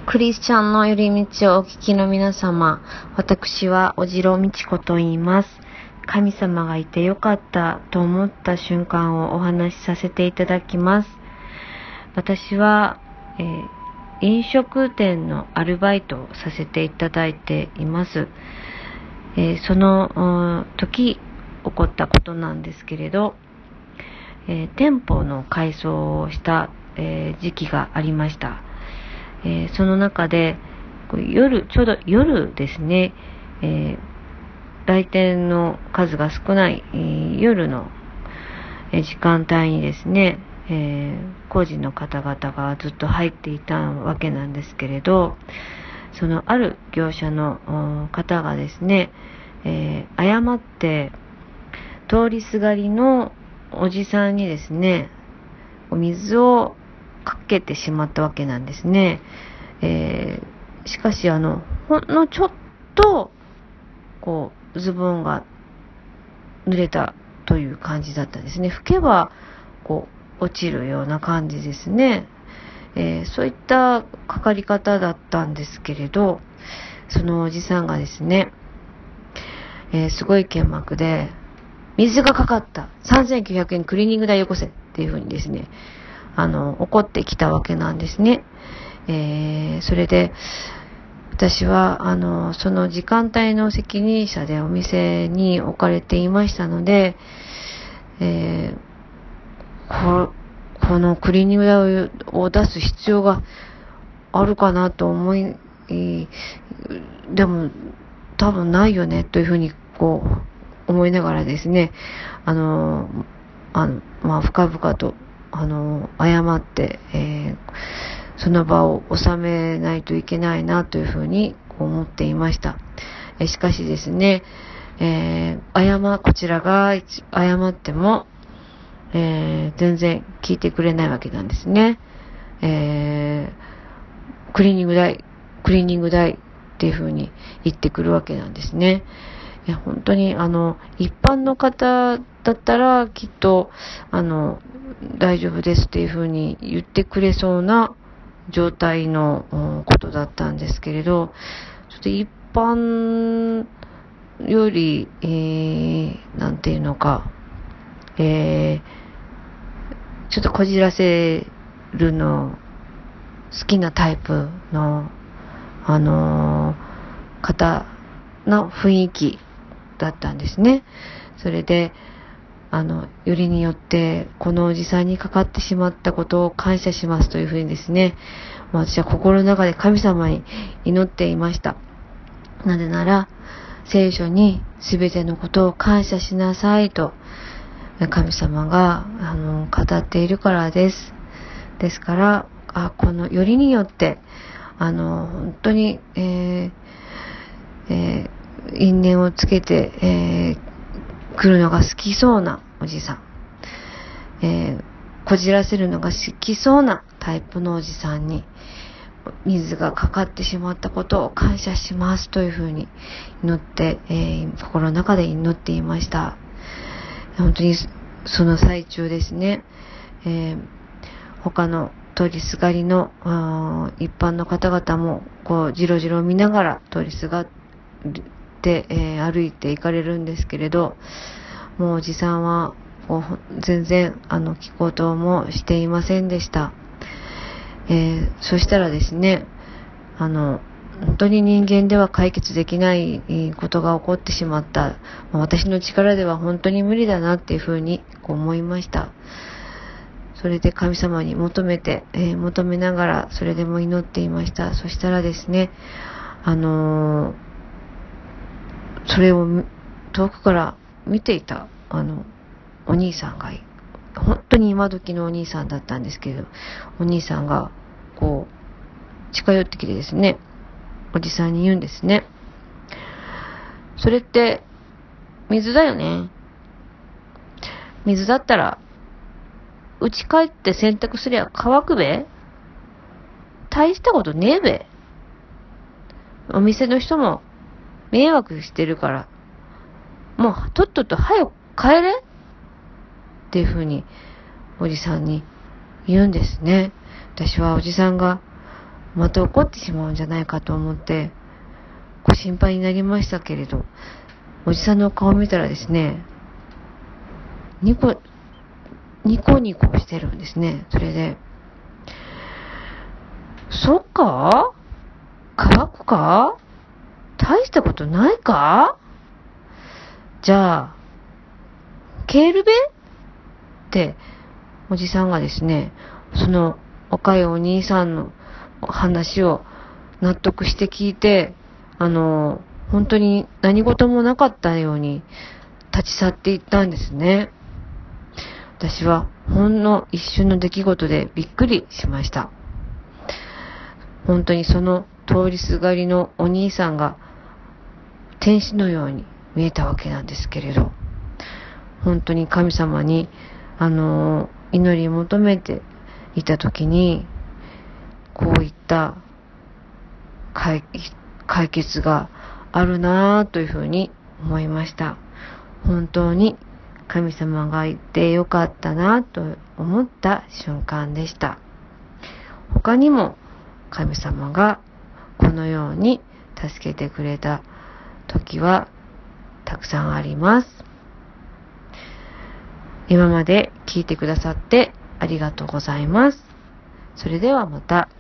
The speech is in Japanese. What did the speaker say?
クリスチャンの寄り道をお聞きの皆様、私はおじろみちこと言います。神様がいてよかったと思った瞬間をお話しさせていただきます。私は、飲食店のアルバイトをさせていただいています。その時起こったことなんですけれど、店舗の改装をした、時期がありました。その中でちょうど夜ですね、来店の数が少ない、夜の時間帯にですね、工事の方々がずっと入っていたわけなんですけれど、そのある業者の方がですね、誤って通りすがりのおじさんにですね、お水をかけてしまったわけなんですね。しかしほんのちょっとズボンが濡れたという感じだったんですね。拭けば落ちるような感じですね。そういったかかり方だったんですけれど、そのおじさんがですね、すごい剣幕で水がかかった3900円クリーニング代よこせっていう風にですね、怒ってきたわけなんですね。それで私はその時間帯の責任者でお店に置かれていましたので、このクリーニング代を出す必要があるかなと思い、でも多分ないよねというふうに思いながらですね、深々と謝って、その場を収めないといけないなというふうに思っていました。しかしですね、こちらが謝っても、全然聞いてくれないわけなんですね。クリーニング代っていうふうに言ってくるわけなんですね。本当に一般の方だったらきっと大丈夫ですっていうふうに言ってくれそうな状態のことだったんですけれど、ちょっと一般より、なんていうのか、ちょっとこじらせるの好きなタイプの方の雰囲気だったんですね。それでよりによってこのおじさんにかかってしまったことを感謝しますというふうにですね、私は心の中で神様に祈っていました。なぜなら聖書に全てのことを感謝しなさいと神様が語っているからです。ですからこのよりによって本当に、因縁をつけて、来るのが好きそうなおじさん、こじらせるのが好きそうなタイプのおじさんに水がかかってしまったことを感謝しますというふうに祈って、心の中で祈っていました。本当にその最中ですね、他の通りすがりの一般の方々もじろじろ見ながら通りすがって、歩いて行かれるんですけれど、もうおじさんは全然聞こうともしていませんでした。そしたらですね、本当に人間では解決できないことが起こってしまった。私の力では本当に無理だなっていうふうに思いました。それで神様に求めながらそれでも祈っていました。そしたらですね、それを遠くから見ていたお兄さんが本当に今時のお兄さんだったんですけど、お兄さんが近寄ってきてですね、おじさんに言うんですね。それって水だよね。水だったら家帰って洗濯すりゃ乾くべ。大したことねえべ。お店の人も迷惑してるからもうとっとと早く帰れっていうふうにおじさんに言うんですね。私はおじさんがまた怒ってしまうんじゃないかと思って心配になりましたけれど、おじさんの顔を見たらですね、ニコニコしてるんですね。それで、そっか？乾くか？大したことないか？じゃあケールべっておじさんがですね、その若いお兄さんの話を納得して聞いて、本当に何事もなかったように立ち去っていったんですね。私はほんの一瞬の出来事でびっくりしました。本当にその通りすがりのお兄さんが天使のように見えたわけなんですけれど、本当に神様に祈り求めていた時に、こういった解決があるなぁというふうに思いました。本当に神様がいてよかったなと思った瞬間でした。他にも神様がこのように助けてくれた時はたくさんあります。今まで聞いてくださってありがとうございます。それではまた。